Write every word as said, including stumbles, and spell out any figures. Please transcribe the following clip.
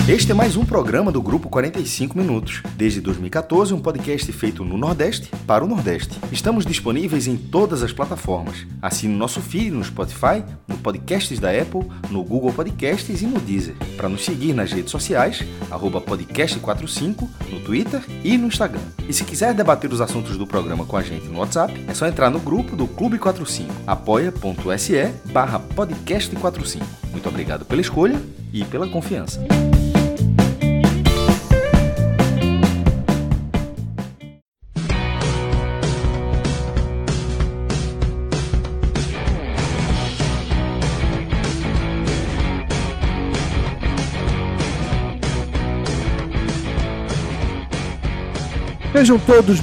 Este é mais um programa do Grupo quarenta e cinco Minutos. Desde dois mil e catorze, um podcast feito no Nordeste para o Nordeste. Estamos disponíveis em todas as plataformas. Assine o nosso feed no Spotify, no Podcasts da Apple, no Google Podcasts e no Deezer. Para nos seguir nas redes sociais, arroba podcast quarenta e cinco, no Twitter e no Instagram. E se quiser debater os assuntos do programa com a gente no WhatsApp, é só entrar no grupo do Clube quarenta e cinco, apoia.se barra podcast quarenta e cinco. Muito obrigado pela escolha e pela confiança. Sejam todos